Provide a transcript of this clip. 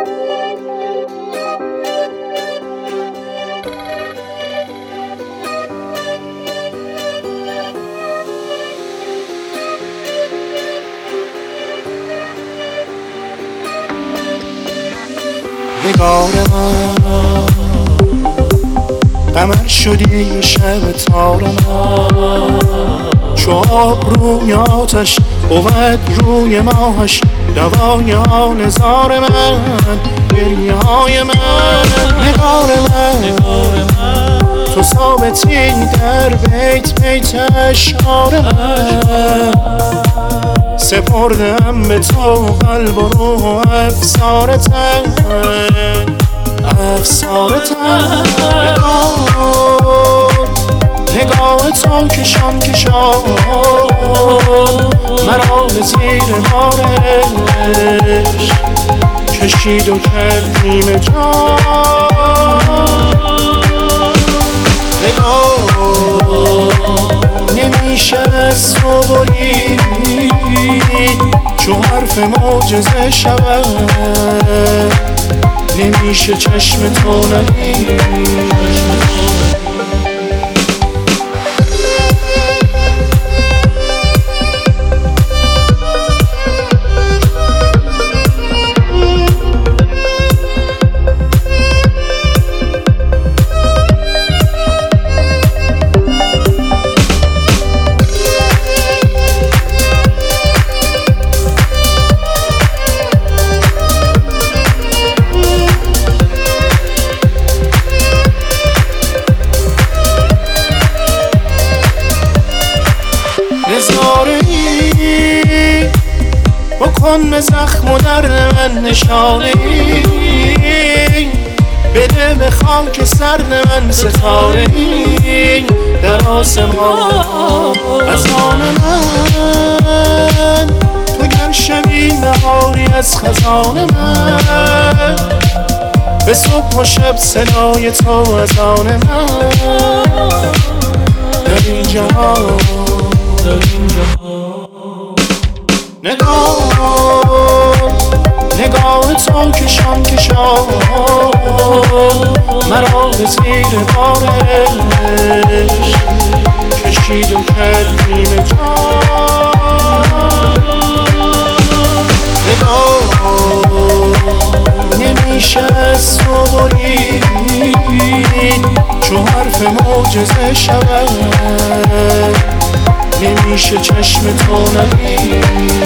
نگار من قمر شدی شب تار من، چو آب روی آتش بود روی ماهش دوای آن زار من، گریه های من. نگار من تو ثابتی در بیت بیت اشعار من، سپردم به تو قلب و روح و افسارتن افسارتن. نگاه تو کشان کشان مرا به زیر بارش کشید و کرد نیمه جان. نگاه نمیشه از تو برید چون حرف معجزه شود، نمیشه چشم تو ندید. نظاره‌ای بکن به زخم و درد من نشانه‌ای، بده به خاک سرد من ستاره‌ای در آسمان از آن من. تو گر شبی نهاری از خزان من، به صبح و شب صدای تو از آن من در این جهان. نگاه تو کشان کشان مرا به زیر بارش کشید و کرد نیمه جان. نگاه نمیشه از تو برید چون حرف معجزه شود، نمیشه چشم تو ندید.